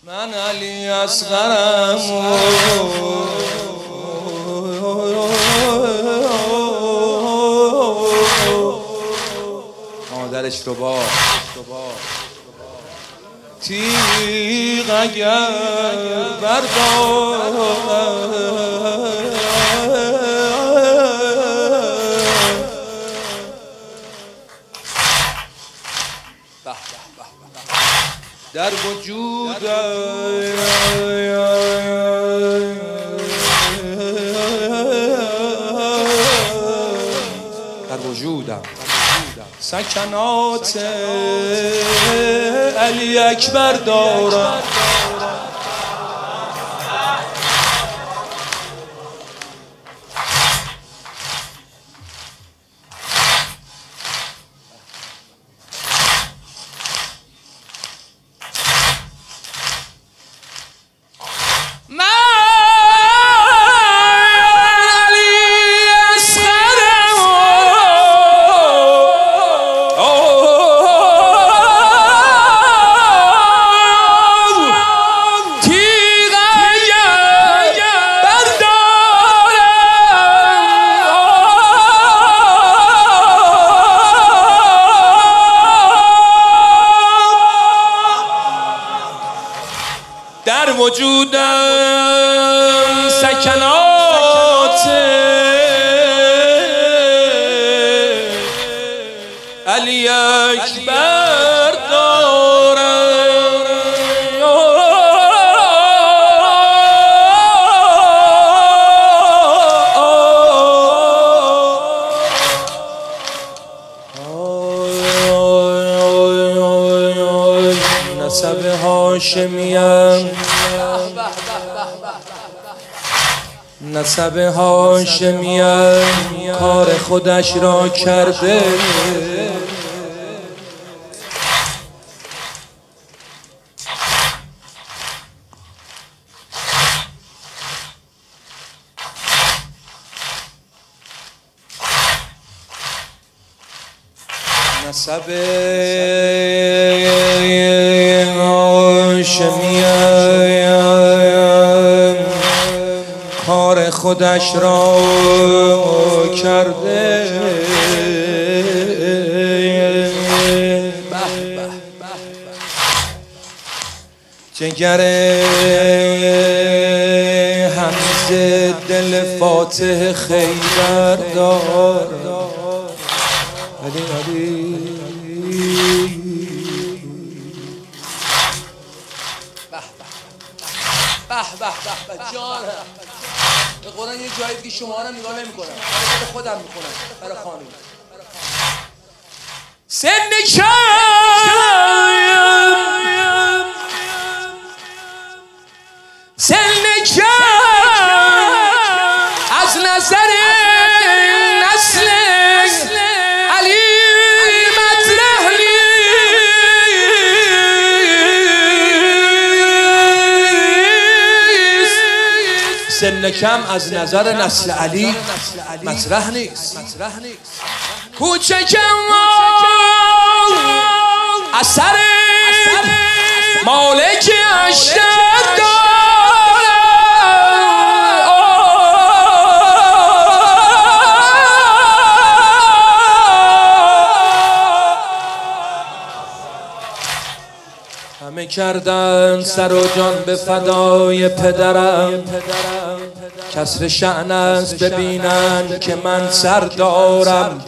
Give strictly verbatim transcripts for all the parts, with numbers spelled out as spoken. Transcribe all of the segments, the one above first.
من علی اصغرم مادرش رو با تیغ اگر بردارم در وجود در وجودم سکنات علی اکبر دارم. در وجودم سکنات علی اکبر دارم. نسب هاشمیم نسب هاشمیم کار خودش را کرده. نسب هاشمیم کار خودش را کرده. جگر حمزه دل فاتح خیبر دارد. علی علی به به به جانم. به قرآن یه جایی که شما رو نگاه نمی کنم، برای خودم می کنم، برای خانم. سن کم سن کم از نظر نسل علی مطرح نیست. سن کم از نظر نسل علی مطرح نیست. کوچکم اثر مالک اشتر همه کردن سر و جان به فدای پدرم. کسر شأن است ببینن که من سر دارم.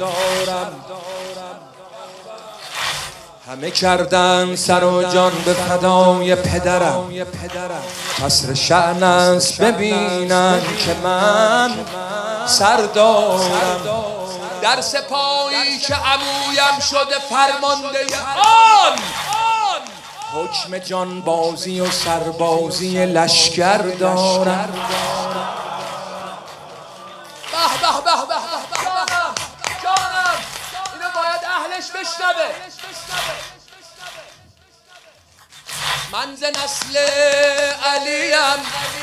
همه کردن سر و جان به فدای پدرم. کسر شأن است ببینن که من سر دارم. در سپاهی که عمویم شده فرمانده آن، حکم جان بازی و سربازی لشکر دارم. به به به به به جانم جانم اینو باید اهلش بشنوه. من ز نسل علیم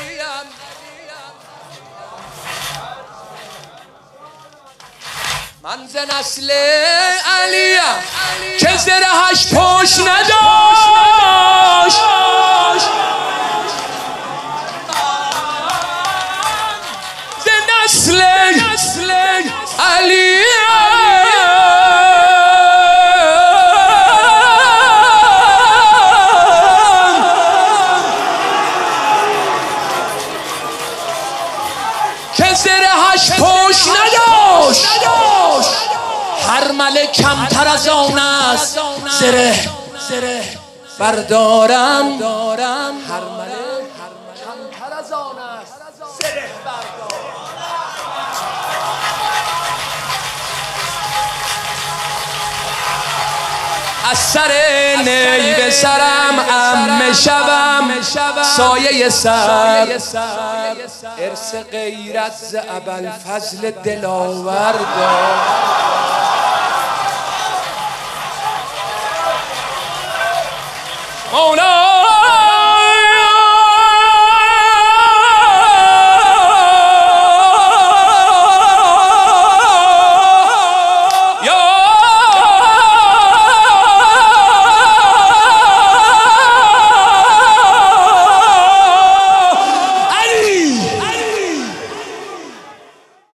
من ز نسل علیم که زرهش پشت نداشت. کمتر از آن است زره بردارم، هرمله کمتر از آن است زره بردارم. از سر نی به سرم عمه شوم سایه سر، ارث غیرت ز ابوالفضل دلاور دار. مولا